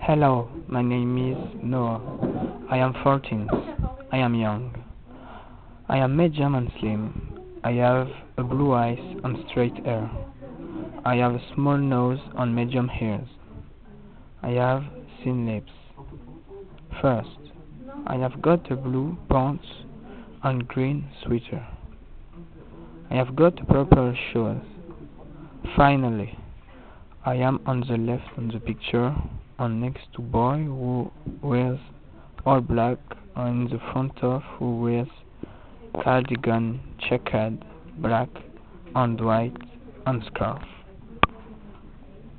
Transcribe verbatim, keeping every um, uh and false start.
Hello, my name is Noah. I am fourteen. I am young. I am medium and slim. I have a blue eyes and straight hair. I have a small nose and medium ears. I have thin lips. First, I have got a blue pants and green sweater. I have got purple shoes. Finally, I am on the left on the picture and next to boy who wears all black and in the front of who wears cardigan checkered black and white and scarf.